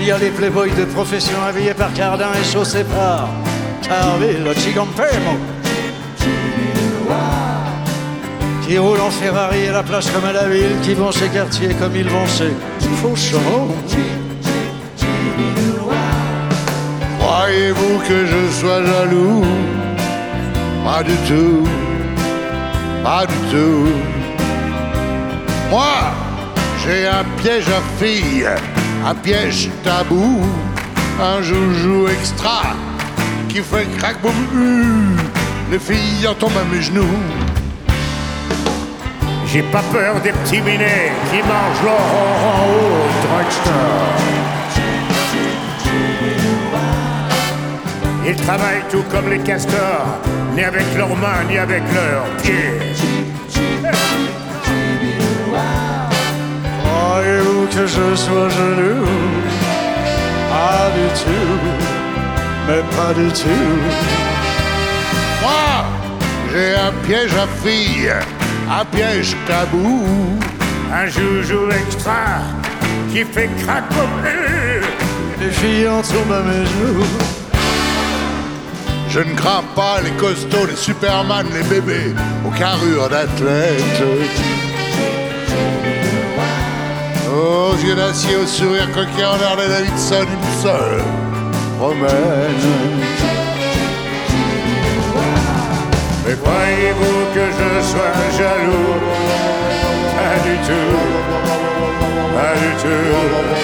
Il y a les playboys de profession habillés par Cardin et chaussés par Carville Chigampemo, qui roulent en Ferrari à la plage comme à la ville, qui vont chez Cartier comme ils vont chez Fauchon. Croyez-vous que je sois jaloux? Pas du tout, pas du tout. Moi, j'ai un piège à filles, un piège tabou, un joujou extra qui fait crack boum. Les filles en tombent à mes genoux. J'ai pas peur des petits minets qui mangent leur en haut au drugstore. Ils travaillent tout comme les castors, ni avec leurs mains, ni avec leurs pieds. Croyez-vous que je sois jaloux? Pas du tout, mais pas du tout. Moi, j'ai un piège à filles, un piège tabou, Un joujou extra qui fait crack boum. Les filles en tombent à mes genoux. Je ne crains pas les costauds, les Superman, les bébés aux carrures d'athlètes. Aux yeux d'acier, au sourire coquin, en l'air de Davidson, une seule promène. Mais croyez-vous que je sois jaloux? Pas du tout, pas du tout.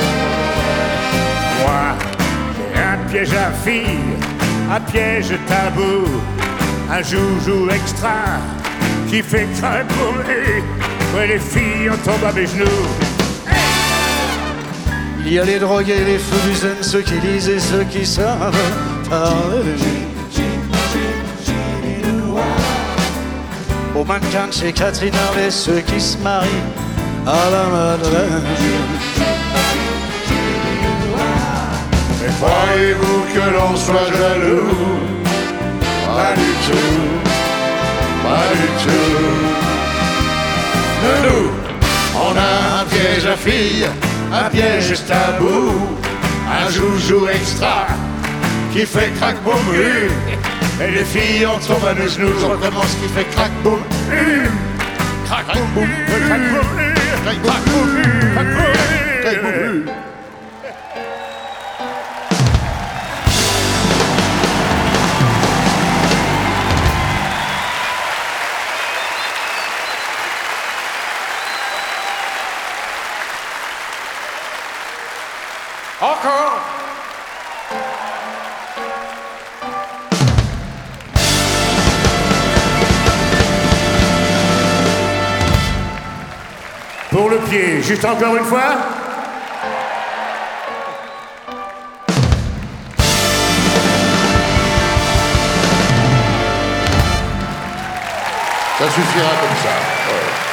Moi, j'ai un piège à filles, un piège tabou, un joujou extra qui fait crack boum. Ouais, les filles en tombent à mes genoux. Il y a les drogués, les fous du zen, ceux qui lisent et ceux qui savent parler. Aux mannequins de chez Catherine Harvey, ceux qui se marient à la Madeleine. Mais croyez-vous que l'on soit jaloux? Pas du tout, pas du tout. De nous, on a un piège à filles, un piège tabou, un joujou extra qui fait crack boum. Et les filles en tombent à nos genoux. Je recommence qui fait crack boum. Crack boum boum. Crack boum. Crack boum. Crack boum. Crack boum. Encore. Pour le pied, juste encore une fois. Ça suffira comme ça. Ouais.